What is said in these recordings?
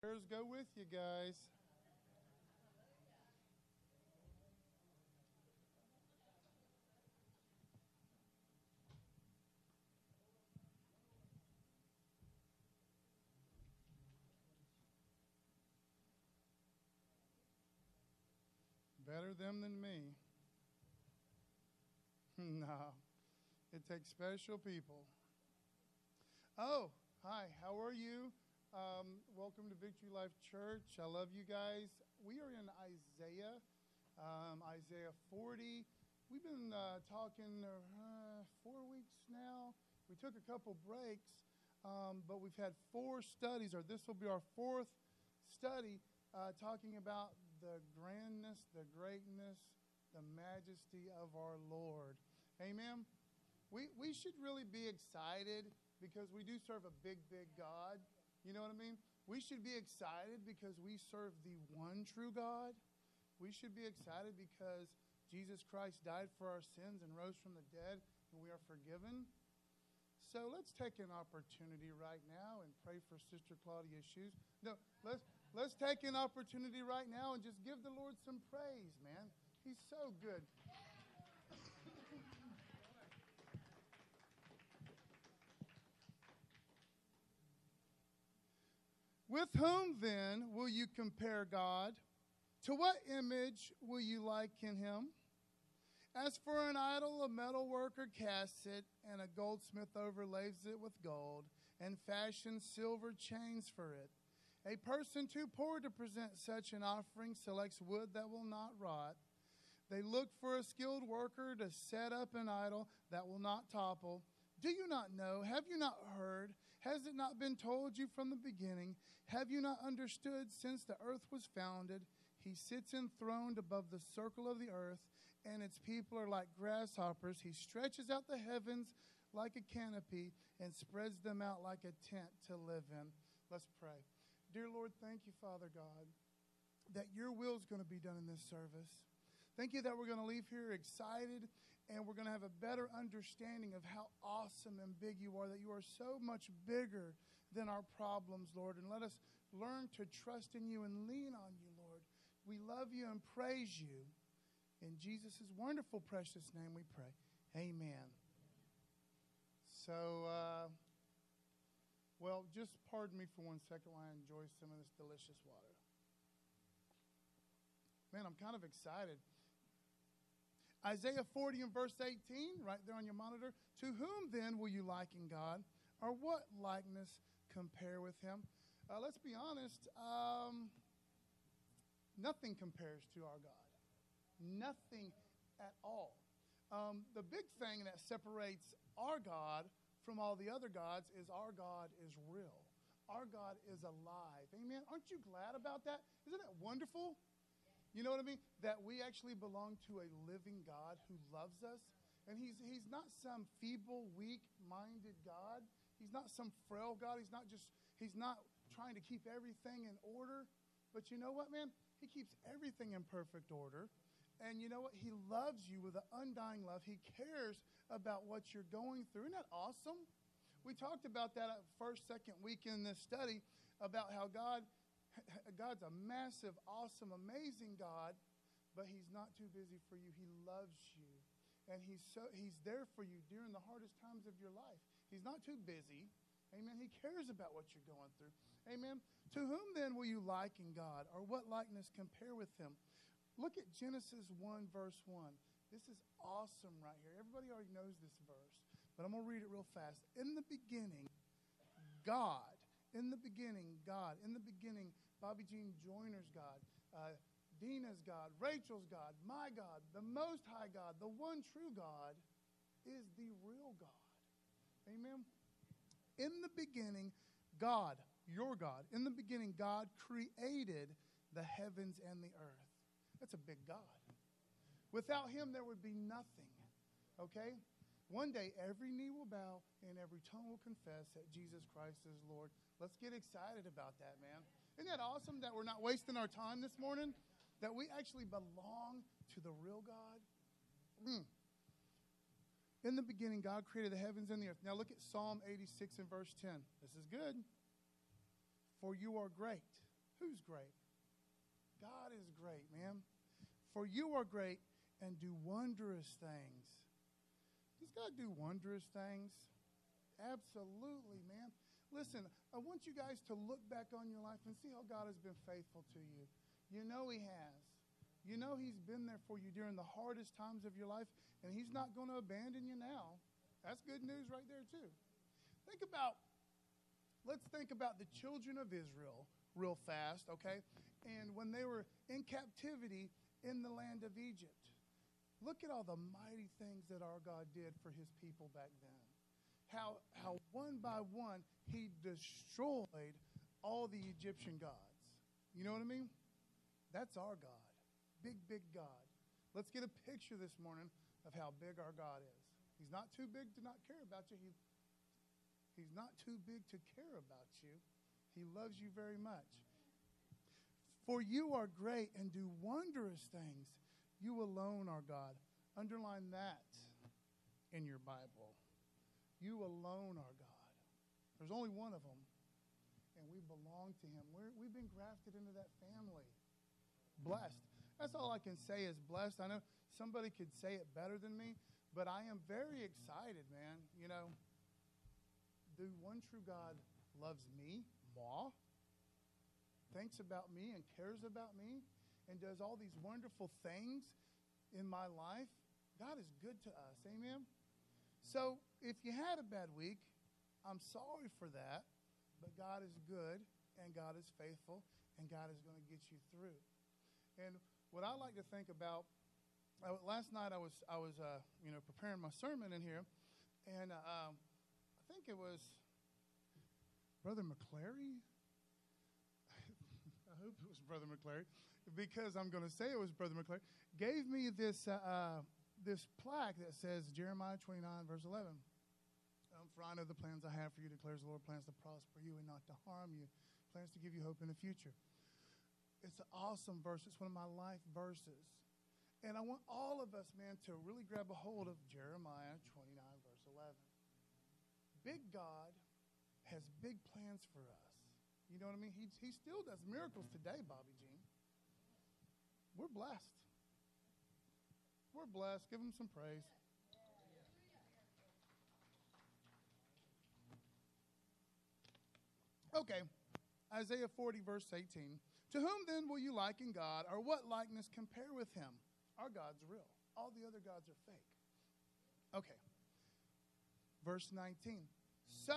Prayers go with you guys. Better them than me. No, it takes special people. Oh, hi, how are you? Welcome to Victory Life Church. I love you guys. We are in Isaiah 40. We've been talking 4 weeks now. We took a couple breaks, but we've had 4 studies, or this will be our 4th study, talking about the grandness, the greatness, the majesty of our Lord. Amen. We should really be excited because we do serve a big, big God. You know what I mean? We should be excited because we serve the one true God. We should be excited because Jesus Christ died for our sins and rose from the dead, and we are forgiven. So let's take an opportunity right now and pray for Sister Claudia's shoes. No, let's take an opportunity right now and just give the Lord some praise, man. He's so good. With whom then will you compare God? To what image will you liken him? As for an idol, a metal worker casts it, and a goldsmith overlays it with gold, and fashions silver chains for it. A person too poor to present such an offering selects wood that will not rot. They look for a skilled worker to set up an idol that will not topple. Do you not know? Have you not heard? Has it not been told you from the beginning? Have you not understood since the earth was founded? He sits enthroned above the circle of the earth, and its people are like grasshoppers. He stretches out the heavens like a canopy and spreads them out like a tent to live in. Let's pray. Dear Lord, thank you, Father God, that your will is going to be done in this service. Thank you that we're going to leave here excited, and we're going to have a better understanding of how awesome and big you are, that you are so much bigger than our problems, Lord. And let us learn to trust in you and lean on you, Lord. We love you and praise you. In Jesus' wonderful, precious name we pray. Amen. So, just pardon me for 1 second while I enjoy some of this delicious water. Man, I'm kind of excited. Isaiah 40 and verse 18, right there on your monitor. To whom then will you liken God? Or what likeness compare with him? Let's be honest. Nothing compares to our God. Nothing at all. The big thing that separates our God from all the other gods is our God is real. Our God is alive. Amen. Aren't you glad about that? Isn't that wonderful? You know what I mean? That we actually belong to a living God who loves us. And he's not some feeble, weak-minded God. He's not some frail God. He's not trying to keep everything in order. But you know what, man? He keeps everything in perfect order. And you know what? He loves you with an undying love. He cares about what you're going through. Isn't that awesome? We talked about that first, second week in this study about how God's a massive, awesome, amazing God, but he's not too busy for you. He loves you. And he's there for you during the hardest times of your life. He's not too busy. Amen. He cares about what you're going through. Amen. To whom then will you liken God, or what likeness compare with him? Look at Genesis 1, verse 1. This is awesome right here. Everybody already knows this verse, but I'm going to read it real fast. In the beginning, God. In the beginning, God. In the beginning, Bobby Jean Joyner's God. Dina's God. Rachel's God. My God. The Most High God. The one true God is the real God. Amen. In the beginning, God, your God. In the beginning, God created the heavens and the earth. That's a big God. Without him, there would be nothing. Okay? One day, every knee will bow and every tongue will confess that Jesus Christ is Lord. Let's get excited about that, man. Isn't that awesome that we're not wasting our time this morning? That we actually belong to the real God? In the beginning, God created the heavens and the earth. Now look at Psalm 86 and verse 10. This is good. For you are great. Who's great? God is great, man. For you are great and do wondrous things. Does God do wondrous things? Absolutely, man. Listen, I want you guys to look back on your life and see how God has been faithful to you. You know He has. You know He's been there for you during the hardest times of your life, and He's not going to abandon you now. That's good news right there, too. Let's think about the children of Israel real fast, okay? And when they were in captivity in the land of Egypt, look at all the mighty things that our God did for His people back then. How one by one He destroyed all the Egyptian gods. You know what I mean? That's our God. Big, big God. Let's get a picture this morning of how big our God is. He's not too big to not care about you. He's not too big to care about you. He loves you very much. For you are great and do wondrous things. You alone are God. Underline that in your Bible. You alone are God. There's only one of them, and we belong to Him. We've been grafted into that family. Blessed. That's all I can say is blessed. I know somebody could say it better than me, but I am very excited, man. You know, the one true God loves me, moi, thinks about me and cares about me and does all these wonderful things in my life. God is good to us. Amen? So if you had a bad week, I'm sorry for that, but God is good and God is faithful and God is going to get you through. And what I like to think about, last night I was preparing my sermon in here, and I think it was Brother McClary. I hope it was Brother McClary, because I'm going to say it was Brother McClary, gave me this plaque that says Jeremiah 29, verse 11. For I know the plans I have for you, declares the Lord, plans to prosper you and not to harm you, plans to give you hope in the future. It's an awesome verse. It's one of my life verses. And I want all of us, man, to really grab a hold of Jeremiah 29, verse 11. Big God has big plans for us. You know what I mean? He still does miracles today, Bobby Jean. We're blessed. We're blessed. Give Him some praise. Okay, Isaiah 40, verse 18. To whom then will you liken God, or what likeness compare with Him? Our God's real. All the other gods are fake. Okay, verse 19. So,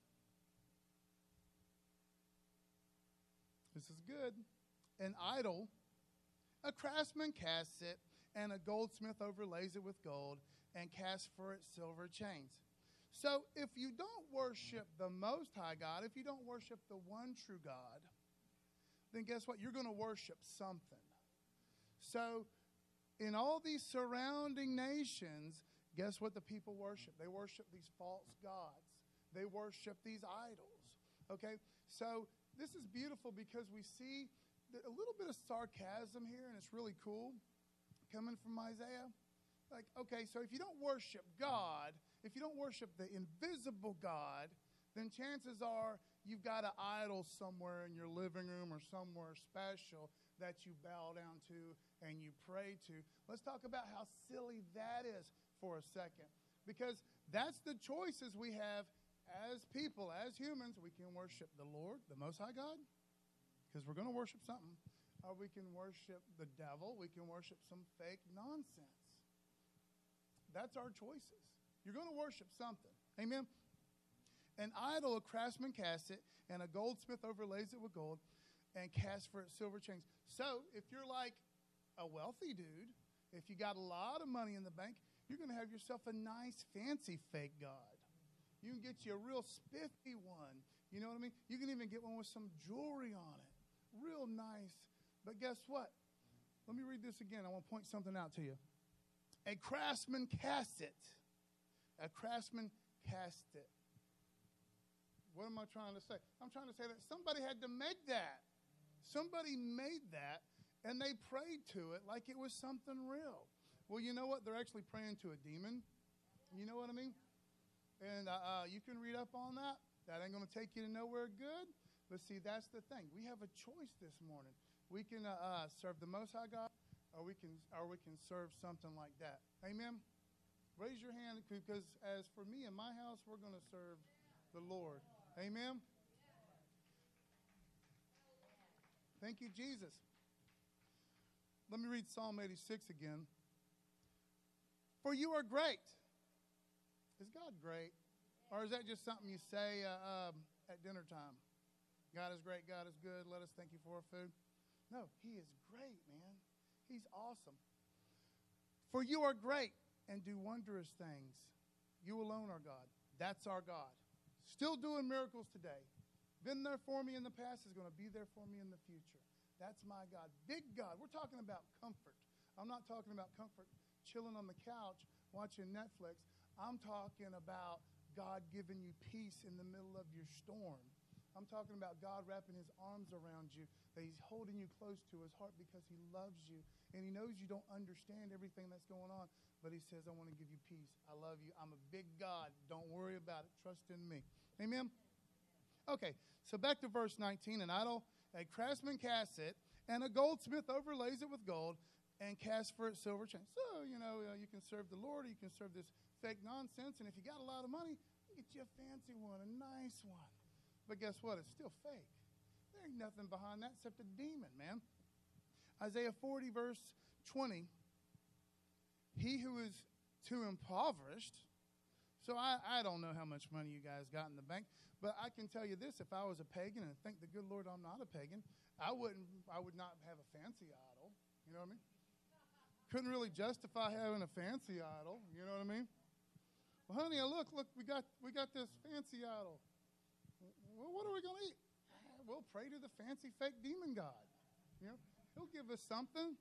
this is good. An idol, a craftsman casts it, and a goldsmith overlays it with gold, and casts for it silver chains. So if you don't worship the Most High God, if you don't worship the one true God, then guess what? You're going to worship something. So in all these surrounding nations, guess what the people worship? They worship these false gods. They worship these idols. Okay? So this is beautiful because we see a little bit of sarcasm here, and it's really cool coming from Isaiah. Like, okay, so if you don't worship God, if you don't worship the invisible God, then chances are you've got an idol somewhere in your living room or somewhere special that you bow down to and you pray to. Let's talk about how silly that is for a second. Because that's the choices we have as people, as humans. We can worship the Lord, the Most High God, because we're going to worship something. Or we can worship the devil. We can worship some fake nonsense. That's our choices. You're going to worship something. Amen? An idol, a craftsman casts it, and a goldsmith overlays it with gold and casts for it silver chains. So if you're like a wealthy dude, if you got a lot of money in the bank, you're going to have yourself a nice, fancy fake God. You can get you a real spiffy one. You know what I mean? You can even get one with some jewelry on it. Real nice. But guess what? Let me read this again. I want to point something out to you. A craftsman casts it. A craftsman cast it. What am I trying to say? I'm trying to say that somebody had to make that. Somebody made that, and they prayed to it like it was something real. Well, you know what? They're actually praying to a demon. You know what I mean? And you can read up on that. That ain't going to take you to nowhere good. But see, that's the thing. We have a choice this morning. We can serve the Most High God, or we can serve something like that. Amen? Raise your hand, because as for me and my house, we're going to serve the Lord. Amen? Thank you, Jesus. Let me read Psalm 86 again. For you are great. Is God great? Or is that just something you say at dinner time? God is great, God is good, let us thank you for our food. No, he is great, man. He's awesome. For you are great and do wondrous things. You alone are God. That's our God. Still doing miracles today. Been there for me in the past, is going to be there for me in the future. That's my God. Big God. We're talking about comfort. I'm not talking about comfort chilling on the couch watching Netflix. I'm talking about God giving you peace in the middle of your storm. I'm talking about God wrapping his arms around you, that he's holding you close to his heart because he loves you. And he knows you don't understand everything that's going on, but he says, I want to give you peace. I love you. I'm a big God. Don't worry about it. Trust in me. Amen? Okay, so back to verse 19. An idol, a craftsman casts it, and a goldsmith overlays it with gold and casts for it silver chains. So, you can serve the Lord, or you can serve this fake nonsense, and if you got a lot of money, you get you a fancy one, a nice one. But guess what? It's still fake. There ain't nothing behind that except a demon, man. Isaiah 40, verse 20. He who is too impoverished. So I don't know how much money you guys got in the bank, but I can tell you this. If I was a pagan, and thank the good Lord I'm not a pagan, I would not have a fancy idol. You know what I mean? Couldn't really justify having a fancy idol. You know what I mean? Well, honey, look, we got this fancy idol. Well, what are we going to eat? We'll pray to the fancy fake demon god. He'll give us something.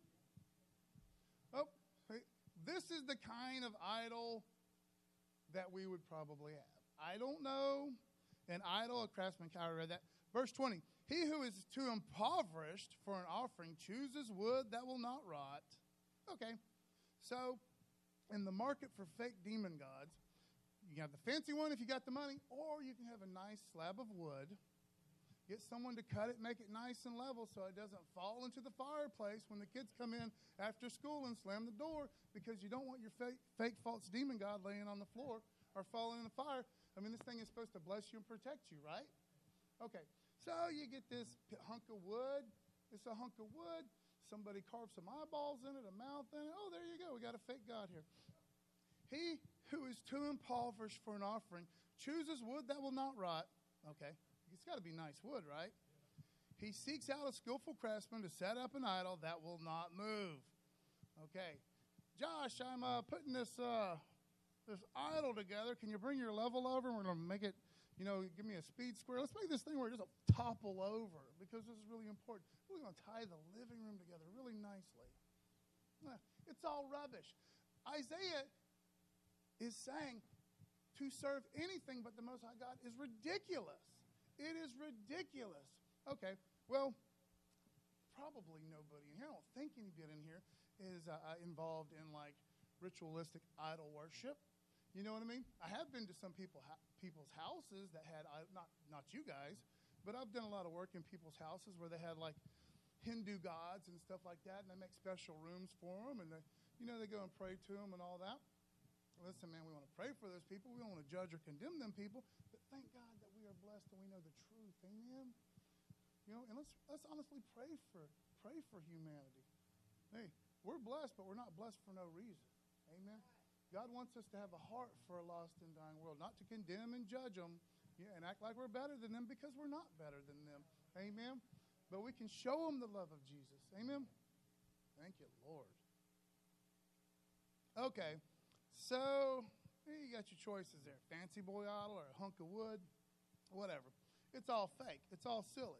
Oh, this is the kind of idol that we would probably have. I don't know. An idol, a craftsman, I read that. Verse 20. He who is too impoverished for an offering chooses wood that will not rot. Okay. So, in the market for fake demon gods, you can have the fancy one if you got the money, or you can have a nice slab of wood. Get someone to cut it, make it nice and level so it doesn't fall into the fireplace when the kids come in after school and slam the door, because you don't want your fake false demon god laying on the floor or falling in the fire. I mean, this thing is supposed to bless you and protect you, right? Okay, so you get this hunk of wood. It's a hunk of wood. Somebody carved some eyeballs in it, a mouth in it. Oh, there you go. We got a fake god here. He who is too impoverished for an offering chooses wood that will not rot. Okay. It's got to be nice wood, right? He seeks out a skillful craftsman to set up an idol that will not move. Okay. Josh, I'm putting this idol together. Can you bring your level over? We're going to make it, give me a speed square. Let's make this thing where it doesn't topple over, because this is really important. We're going to tie the living room together really nicely. It's all rubbish. Isaiah is saying to serve anything but the Most High God is ridiculous. It is ridiculous. Okay, well, probably nobody in here, I don't think anybody in here is involved in, ritualistic idol worship. You know what I mean? I have been to some people's houses that had, not you guys, but I've done a lot of work in people's houses where they had, Hindu gods and stuff like that, and they make special rooms for them, and they go and pray to them and all that. Listen, man, we want to pray for those people. We don't want to judge or condemn them people, but thank God that we are blessed and we know the truth. Amen. And let's honestly pray for humanity. Hey, we're blessed, but we're not blessed for no reason. Amen. God wants us to have a heart for a lost and dying world, not to condemn and judge them, and act like we're better than them, because we're not better than them. Amen. But we can show them the love of Jesus. Amen. Thank you, Lord. Okay. So, you got your choices there. Fancy boy idol or a hunk of wood, whatever. It's all fake. It's all silly.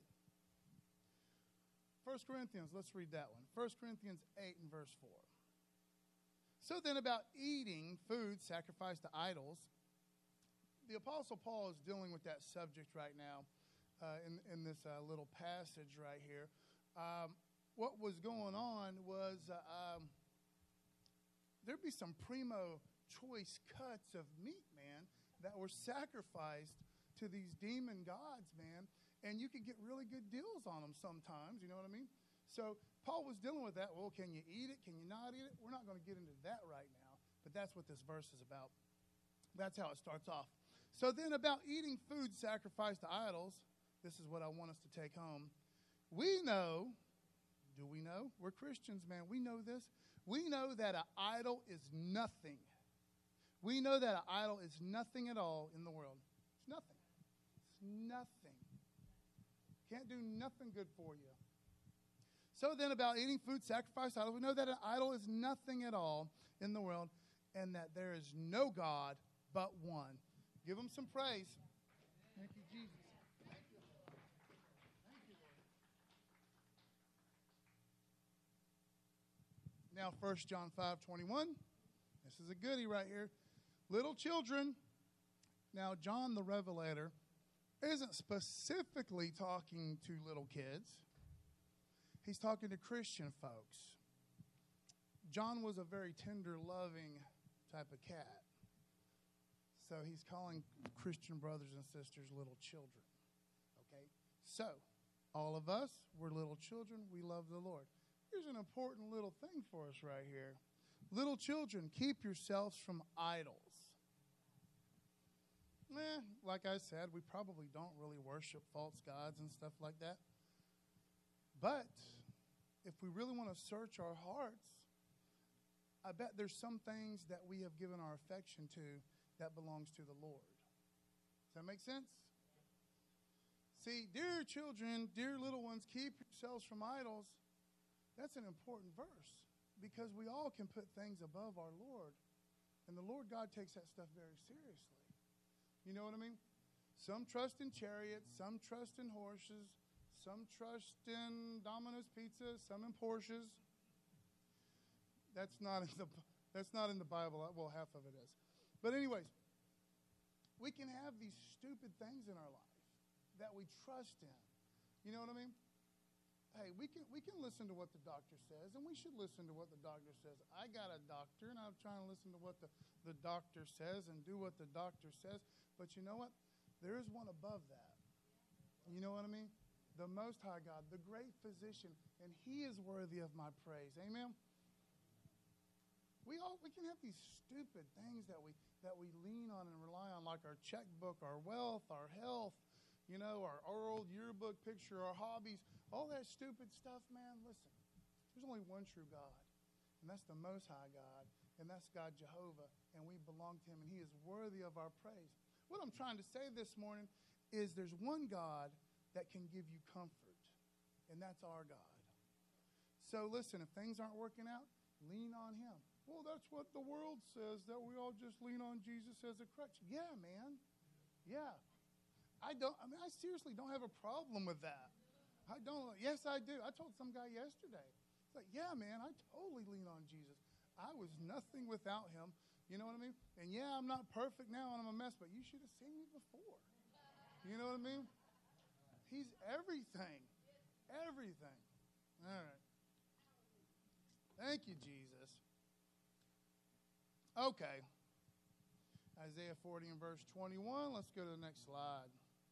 1 Corinthians, let's read that one. 1 Corinthians 8 and verse 4. So then, about eating food sacrificed to idols, the Apostle Paul is dealing with that subject right now in this little passage right here. What was going on was there'd be some primo choice cuts of meat, man, that were sacrificed to these demon gods, man. and you could get really good deals on them sometimes, you know what I mean? So Paul was dealing with that. Well, can you eat it? Can you not eat it? We're not going to get into that right now, but that's what this verse is about. That's how it starts off. So then about eating food sacrificed to idols, this is what I want us to take home. We know, do we know? We're Christians, man. We know this. We know that an idol is nothing. We know that an idol is nothing at all in the world. It's nothing. It's nothing. Can't do nothing good for you. So then about eating food sacrificed to idols, we know that an idol is nothing at all in the world and that there is no God but one. Give him some praise. Thank you, Jesus. Thank you, Lord. Thank you, Lord. Now, 1 John 5:21. This is a goodie right here. Little children. Now, John the Revelator isn't specifically talking to little kids. He's talking to Christian folks. John was a very tender, loving type of cat. So he's calling Christian brothers and sisters little children. Okay? So, all of us, we're little children. We love the Lord. Here's an important little thing for us right here. Little children, keep yourselves from idols. Like I said, we probably don't really worship false gods and stuff like that. But if we really want to search our hearts, I bet there's some things that we have given our affection to that belongs to the Lord. Does that make sense? See, dear children, dear little ones, keep yourselves from idols. That's an important verse because we all can put things above our Lord. And the Lord God takes that stuff very seriously. You know what I mean? Some trust in chariots, some trust in horses, some trust in Domino's Pizza, some in Porsches. That's not in the Bible. Well, half of it is. But anyways, we can have these stupid things in our life that we trust in. You know what I mean? Hey, we can listen to what the doctor says, and we should listen to what the doctor says. I got a doctor, and I'm trying to listen to what the doctor says and do what the doctor says. But you know what? There is one above that. You know what I mean? The Most High God, the great physician, and he is worthy of my praise. Amen? We can have these stupid things that we lean on and rely on, like our checkbook, our wealth, our health, you know, our old yearbook picture, our hobbies, all that stupid stuff, man. Listen, there's only one true God, and that's the Most High God, and that's God Jehovah, and we belong to him, and he is worthy of our praise. What I'm trying to say this morning is there's one God that can give you comfort, and that's our God. So listen, if things aren't working out, lean on him. Well, that's what the world says, that we all just lean on Jesus as a crutch. Yeah, man. Yeah. I seriously don't have a problem with that. I don't. Yes, I do. I told some guy yesterday. It's like, yeah, man, I totally lean on Jesus. I was nothing without him. You know what I mean? And yeah, I'm not perfect now and I'm a mess, but you should have seen me before. You know what I mean? He's everything. Everything. All right. Thank you, Jesus. Okay. Isaiah 40 and verse 21. Let's go to the next slide.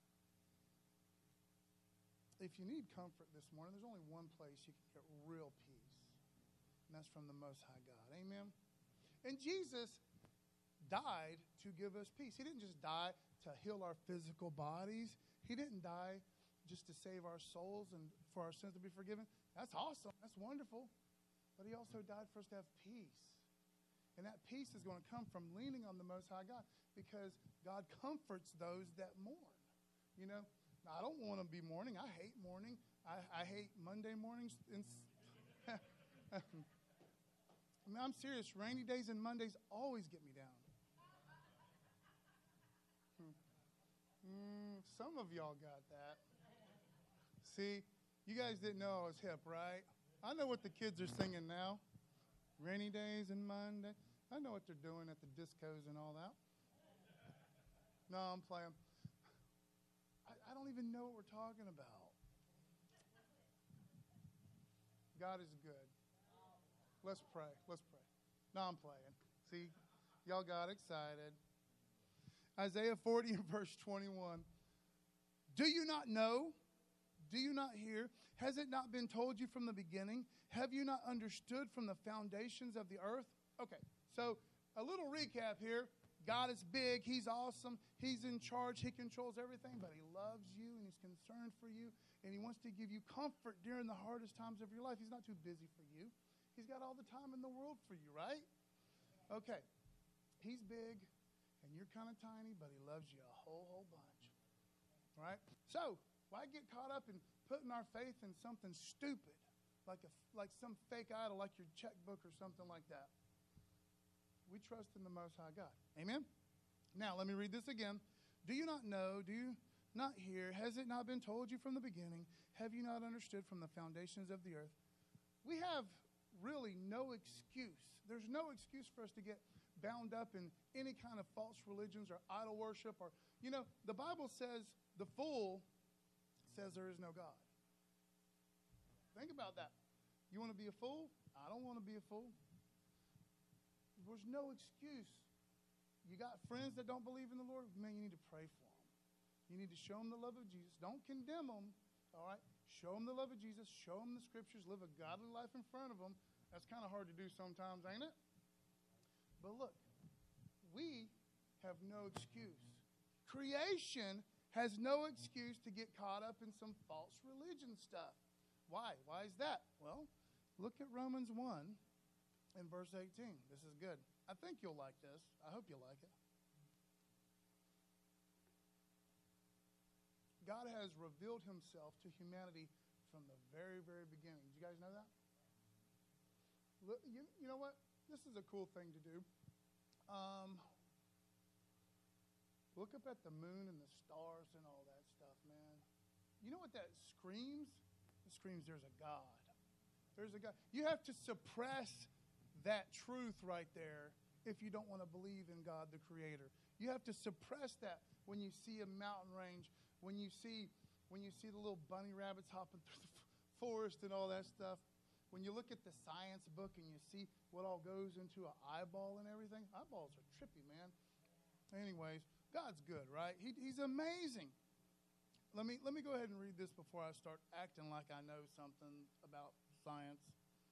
If you need comfort this morning, there's only one place you can get real peace, and that's from the Most High God. Amen? And Jesus died to give us peace. He didn't just die to heal our physical bodies. He didn't die just to save our souls and for our sins to be forgiven. That's awesome. That's wonderful. But he also died for us to have peace. And that peace is going to come from leaning on the Most High God because God comforts those that mourn. You know, I don't want to be mourning. I hate mourning. I hate Monday mornings. I mean, I'm serious. Rainy days and Mondays always get me down. Some of y'all got that. See, you guys didn't know I was hip, right? I know what the kids are singing now. Rainy days and Monday. I know what they're doing at the discos and all that. No, I'm playing. I don't even know what we're talking about. God is good. Let's pray. Let's pray. No, I'm playing. See, y'all got excited. Isaiah 40 and verse 21. Do you not know? Do you not hear? Has it not been told you from the beginning? Have you not understood from the foundations of the earth? Okay, so a little recap here. God is big. He's awesome. He's in charge. He controls everything, but he loves you, and he's concerned for you, and he wants to give you comfort during the hardest times of your life. He's not too busy for you. He's got all the time in the world for you, right? Okay, he's big, and you're kind of tiny, but he loves you a whole bunch, right? So why get caught up in putting our faith in something stupid, like some fake idol, like your checkbook or something like that? We trust in the Most High God. Amen? Now, let me read this again. Do you not know? Do you not hear? Has it not been told you from the beginning? Have you not understood from the foundations of the earth? We have really no excuse. There's no excuse for us to get bound up in any kind of false religions or idol worship. Or, the Bible says the fool says there is no God. Think about that. You want to be a fool? I don't want to be a fool. There's no excuse. You got friends that don't believe in the Lord? Man, you need to pray for them. You need to show them the love of Jesus. Don't condemn them, all right? Show them the love of Jesus. Show them the scriptures. Live a godly life in front of them. That's kind of hard to do sometimes, ain't it? But look, we have no excuse. Creation has no excuse to get caught up in some false religion stuff. Why? Why is that? Well, look at Romans 1. In verse 18, this is good. I think you'll like this. I hope you'll like it. God has revealed himself to humanity from the very, very beginning. Did you guys know that? Look, you know what? This is a cool thing to do. Look up at the moon and the stars and all that stuff, man. You know what that screams? It screams there's a God. There's a God. You have to suppress that truth right there if you don't want to believe in God the Creator. You have to suppress that when you see a mountain range, when you see the little bunny rabbits hopping through the forest and all that stuff. When you look at the science book and you see what all goes into an eyeball and everything. Eyeballs are trippy, man. Anyways, God's good, right? He's amazing. Let me go ahead and read this before I start acting like I know something about science.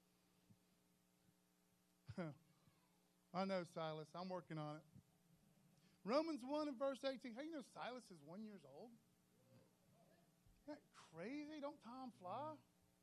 I know, Silas. I'm working on it. Romans 1 and verse 18. Hey, you know Silas is 1 year old? Isn't that crazy? Don't time fly?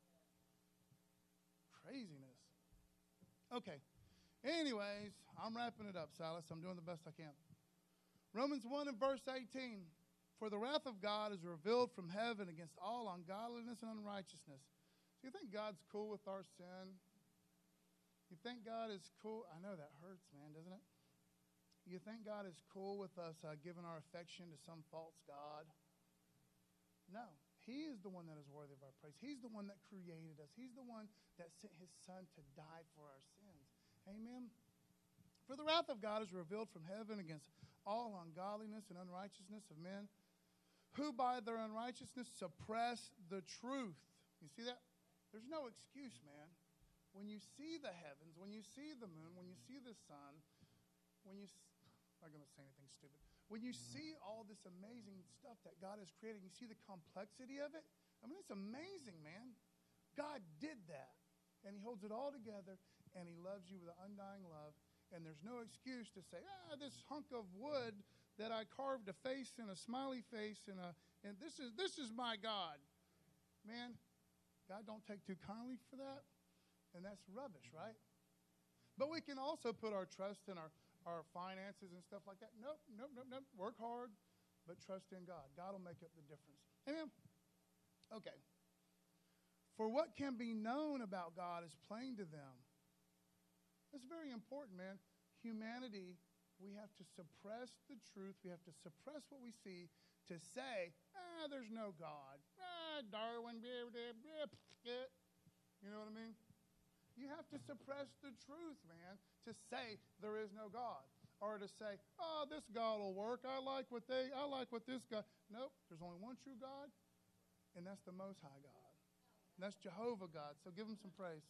Craziness. Okay. Anyways, I'm wrapping it up, Silas. I'm doing the best I can. Romans 1 and verse 18. For the wrath of God is revealed from heaven against all ungodliness and unrighteousness. Do you think God's cool with our sin? You think God is cool? I know that hurts, man, doesn't it? You think God is cool with us giving our affection to some false god? No. He is the one that is worthy of our praise. He's the one that created us. He's the one that sent his son to die for our sins. Amen? For the wrath of God is revealed from heaven against all ungodliness and unrighteousness of men, who by their unrighteousness suppress the truth. You see that? There's no excuse, man. When you see the heavens, when you see the moon, when you see the sun, I'm not going to say anything stupid. When you see all this amazing stuff that God has created, you see the complexity of it. I mean, it's amazing, man. God did that, and he holds it all together, and he loves you with an undying love, and there's no excuse to say, this hunk of wood that I carved a face and a smiley face, and this is my God. Man, God don't take too kindly for that. And that's rubbish, right? But we can also put our trust in our finances and stuff like that. Nope. Work hard, but trust in God. God will make up the difference. Amen? Okay. For what can be known about God is plain to them. That's very important, man. Humanity, we have to suppress the truth. We have to suppress what we see to say, there's no God. Darwin, you know what I mean? You have to suppress the truth, man, to say there is no God. Or to say, this God will work. I like what this God. Nope, there's only one true God, and that's the Most High God. And that's Jehovah God. So give him some praise.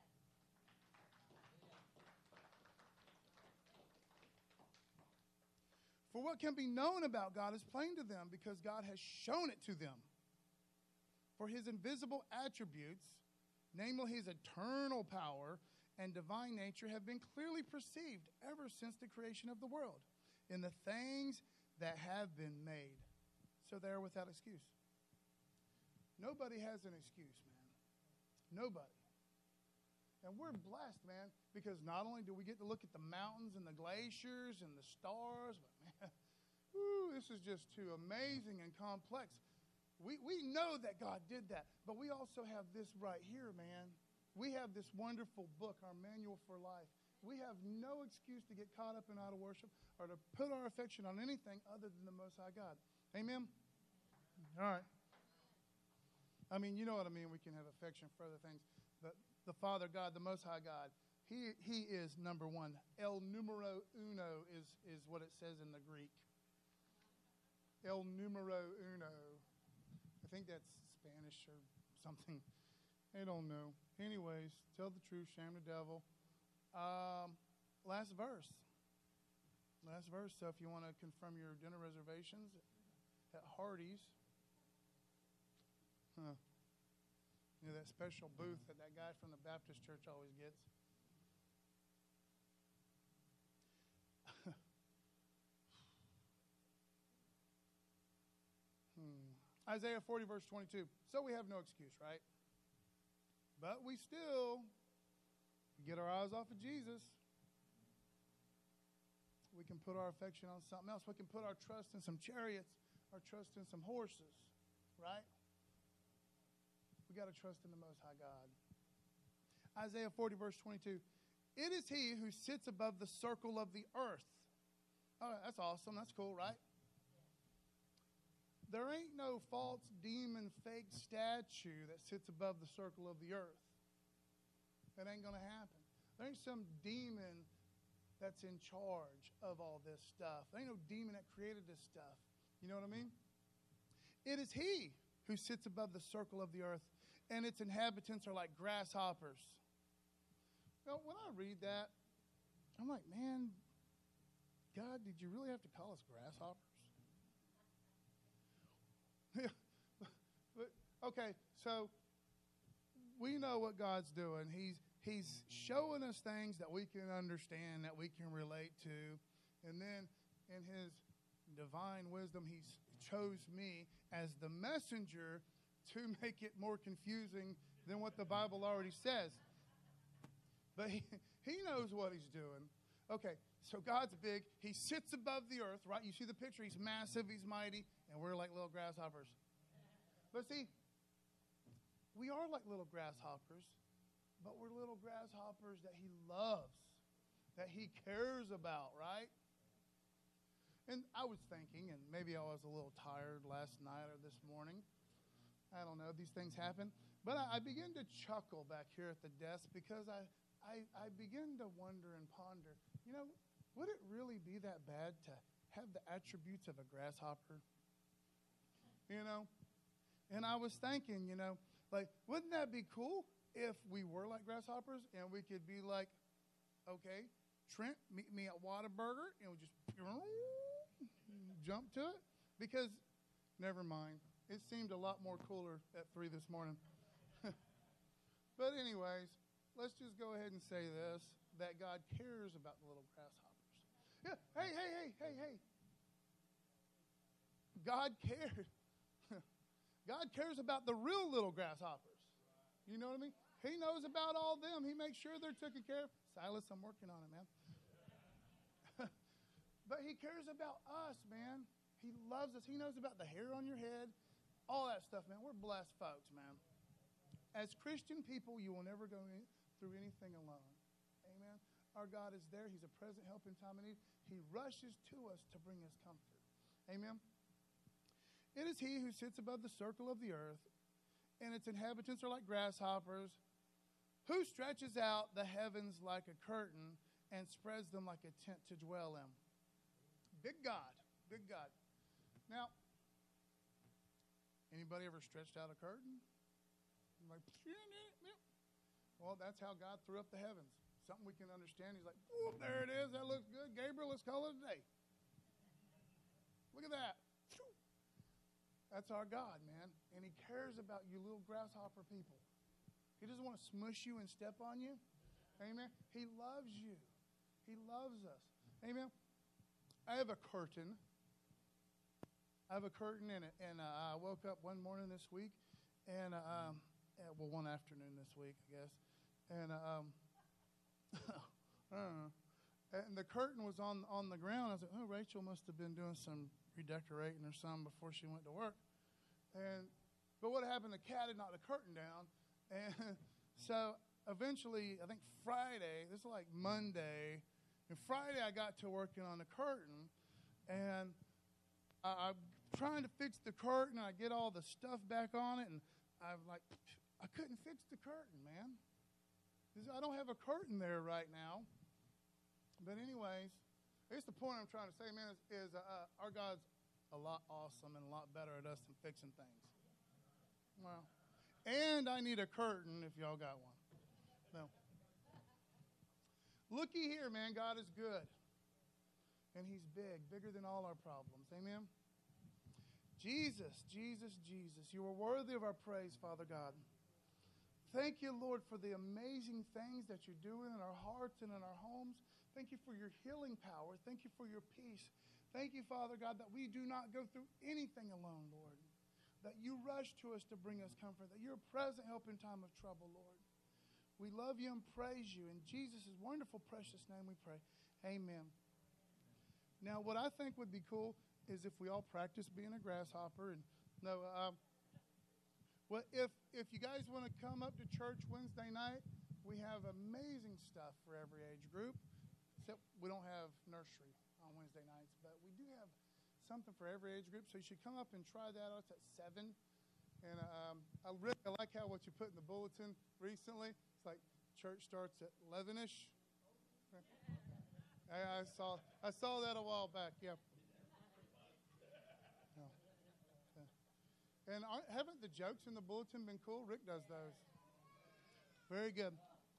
For what can be known about God is plain to them, because God has shown it to them. For his invisible attributes, namely his eternal power and divine nature, have been clearly perceived ever since the creation of the world in the things that have been made. So they are without excuse. Nobody has an excuse, man. Nobody. And we're blessed, man, because not only do we get to look at the mountains and the glaciers and the stars, but man, this is just too amazing and complex. We know that God did that, but we also have this right here, man. We have this wonderful book, our manual for life. We have no excuse to get caught up in idol worship or to put our affection on anything other than the Most High God. Amen? All right. I mean, you know what I mean. We can have affection for other things. But the Father God, the Most High God, He is number one. El numero uno is what it says in the Greek. El numero uno. I think that's Spanish or something. I don't know. Anyways, tell the truth, shame the devil. Last verse. So if you want to confirm your dinner reservations at Hardee's, you know, that special booth that guy from the Baptist church always gets. Isaiah 40, verse 22. So we have no excuse, right? But we still get our eyes off of Jesus. We can put our affection on something else. We can put our trust in some chariots, our trust in some horses, right? We got to trust in the Most High God. Isaiah 40, verse 22. It is he who sits above the circle of the earth. Oh, that's awesome. That's cool, right? There ain't no false demon fake statue that sits above the circle of the earth. That ain't going to happen. There ain't some demon that's in charge of all this stuff. There ain't no demon that created this stuff. You know what I mean? It is he who sits above the circle of the earth, and its inhabitants are like grasshoppers. Now, when I read that, I'm like, man, God, did you really have to call us grasshoppers? But, okay, so we know what God's doing. He's showing us things that we can understand, that we can relate to. And then in his divine wisdom, he chose me as the messenger to make it more confusing than what the Bible already says. But he knows what he's doing. Okay, so God's big. He sits above the earth, right? You see the picture. He's massive. He's mighty. And we're like little grasshoppers. But see, we are like little grasshoppers, but we're little grasshoppers that he loves, that he cares about, right? And I was thinking, and maybe I was a little tired last night or this morning. I don't know. These things happen. But I begin to chuckle back here at the desk because I begin to wonder and ponder, you know, would it really be that bad to have the attributes of a grasshopper? You know? And I was thinking, you know, like, wouldn't that be cool if we were like grasshoppers and we could be like, okay, Trent, meet me at Whataburger, and we just jump to it? Because, never mind. It seemed a lot more cooler at 3 this morning. But anyways, let's just go ahead and say this, that God cares about the little grasshoppers. Yeah, hey. God cares. God cares about the real little grasshoppers. You know what I mean? He knows about all them. He makes sure they're taken care of. Silas, I'm working on it, man. But he cares about us, man. He loves us. He knows about the hair on your head, all that stuff, man. We're blessed folks, man. As Christian people, you will never go through anything alone. Amen? Our God is there. He's a present help in time of need. He rushes to us to bring us comfort. Amen? It is he who sits above the circle of the earth, and its inhabitants are like grasshoppers, who stretches out the heavens like a curtain and spreads them like a tent to dwell in. Big God, big God. Now, anybody ever stretched out a curtain? Like, well, that's how God threw up the heavens. Something we can understand. He's like, oh, there it is. That looks good. Gabriel, let's call it a day. Look at that. That's our God, man. And he cares about you little grasshopper people. He doesn't want to smush you and step on you. Amen. He loves you. He loves us. Amen. I have a curtain. In it. And I woke up one morning this week, and, one afternoon this week, I guess. And, I don't know. And the curtain was on the ground. I was like, oh, Rachel must have been doing some redecorating or something before she went to work. But what happened, the cat had knocked the curtain down. And so eventually, I think Friday, this is like Monday, and Friday I got to working on the curtain, and I'm trying to fix the curtain, and I get all the stuff back on it, and I couldn't fix the curtain, man. I don't have a curtain there right now. But anyways, I guess the point I'm trying to say, man, is our God's a lot awesome and a lot better at us than fixing things. Well, and I need a curtain if y'all got one. No. Looky here, man. God is good. And he's big, bigger than all our problems. Amen? Jesus, Jesus, Jesus. You are worthy of our praise, Father God. Thank you, Lord, for the amazing things that you're doing in our hearts and in our homes. Thank you for your healing power. Thank you for your peace. Thank you, Father God, that we do not go through anything alone, Lord. That you rush to us to bring us comfort. That you're a present help in time of trouble, Lord. We love you and praise you. In Jesus' wonderful, precious name we pray. Amen. Now, what I think would be cool is if we all practice being a grasshopper. Well, if you guys want to come up to church Wednesday night, we have amazing stuff for every age group. Except we don't have nursery on Wednesday nights, but we do have something for every age group. So you should come up and try that out. It's at 7. And I really like how what you put in the bulletin recently. It's like church starts at 11-ish. I saw that a while back. Yeah. And haven't the jokes in the bulletin been cool? Rick does those. Very good.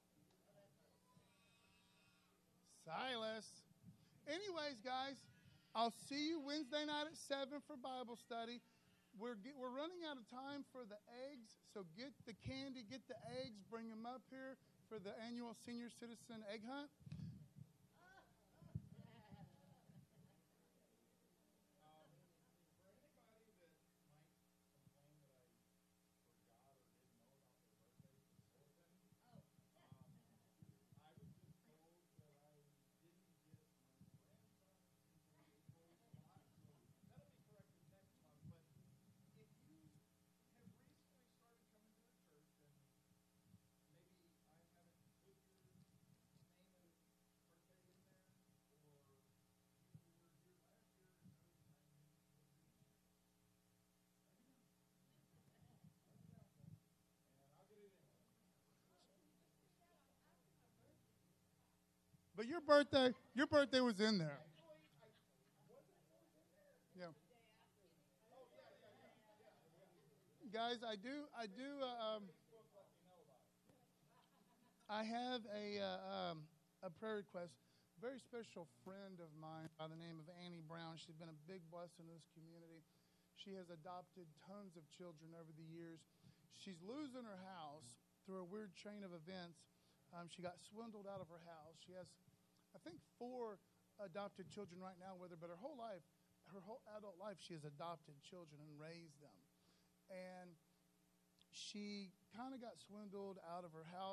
Silas. Anyways, guys, I'll see you Wednesday night at 7 for Bible study. We're running out of time for the eggs, so get the candy, get the eggs, bring them up here for the annual senior citizen egg hunt. But your birthday was in there. Yeah. Guys, I have a prayer request. A very special friend of mine by the name of Annie Brown. She's been a big blessing to this community. She has adopted tons of children over the years. She's losing her house through a weird chain of events. She got swindled out of her house. She has, I think, 4 adopted children right now with her, but her whole adult life, she has adopted children and raised them. And she kind of got swindled out of her house.